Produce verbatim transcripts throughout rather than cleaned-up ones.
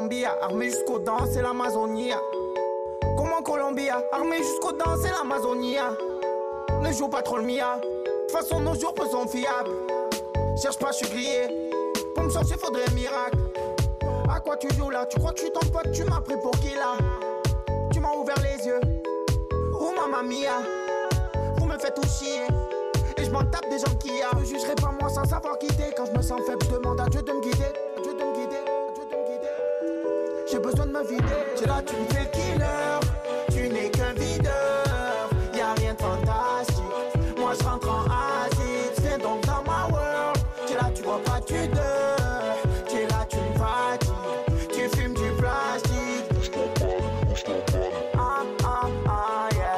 Colombie, armé jusqu'aux dents, c'est l'Amazonie. Comme en Colombie, armé jusqu'aux dents, c'est l'Amazonie. Ne joue pas trop le Mia, de toute façon nos jours peu sont fiables. Cherche pas, je suis grillé, pour me chercher faudrait un miracle. À quoi tu joues là? Tu crois que je suis ton pote? Tu m'as pris pour qui là? Tu m'as ouvert les yeux. Oh mamma mia, vous me faites tout chier. Et je m'en tape des gens qui a. Ne jugerai pas moi sans savoir quitter. Quand je me sens faible, je demande à Dieu de me guider. Dieu de me guider, Dieu de me guider. J'ai besoin de me vider. Tu là, tu me fais le killer. Tu n'es qu'un videur. Y'a rien de fantastique. Moi je rentre en Asie. Viens donc dans ma world. Tu là, tu vois pas, tu dors. Tu es là, tu me fatigues. Tu fumes du plastique. Ah ah ah yeah.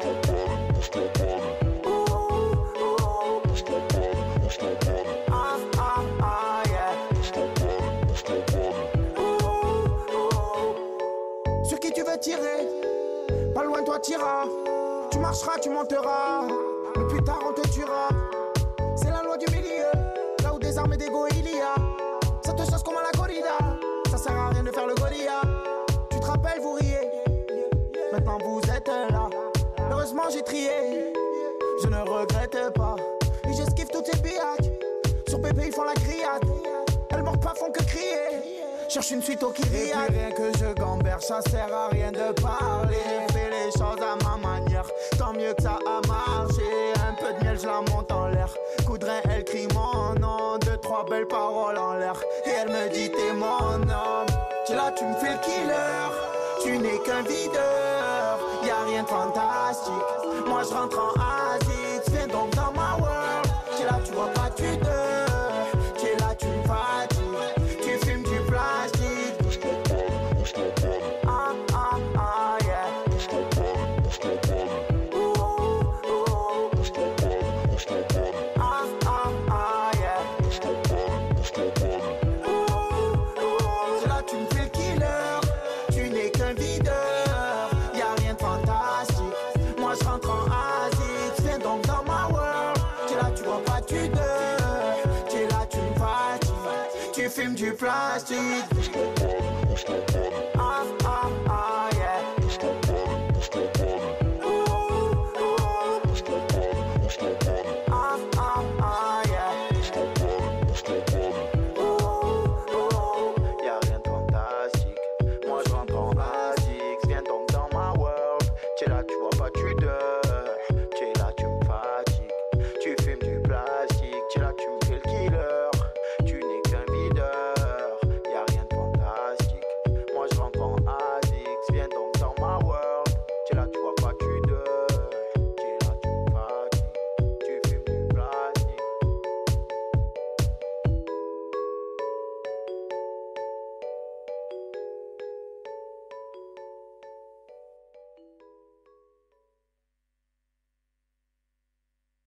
Ah ah ah yeah. Sur qui tu veux tirer? Pas loin toi t'iras. Tu marcheras, tu monteras. Mais plus tard on te tuera. C'est la loi du milieu. Là où des armes et des go il y a. Ça te chasse comme à la corrida. Ça sert à rien de faire le gorilla. Tu te rappelles, vous riez. Maintenant vous êtes là. Heureusement j'ai trié. Je ne regrette pas. Et j'esquive toutes ces billacs. Sur bébé ils font la criade. Elles mordent pas, font que crier. Cherche une suite au Kyriac. Et puis rien que je gamberge, ça sert à rien de parler. J'ai fait les choses à ma manière. Tant mieux que ça a marché. Un peu de miel, je la monte en l'air. Coup de rein, elle crie mon nom. Deux, trois belles paroles en l'air. Et elle me dit t'es mon homme. Tu là, tu me fais le killer. Tu n'es qu'un videur. Y'a rien de fantastique. Moi je rentre en Asie. Tu viens donc dans ma world. Tu là, tu vois pas, tu dors. Tu es là, tu me fatigues. Tu fumes du plastique. Ah ah ah yeah. Ouh, ouh. Ah ah ah yeah. Ouh, ouh. C'est là tu me fais le killer. Tu n'es qu'un videur. Y'a rien de fantastique. Moi je rentre en Asie. Tu viens donc dans ma world. Tu es là tu vois pas, tu dors. Tu es là tu me fatigues. Tu fumes du plastique.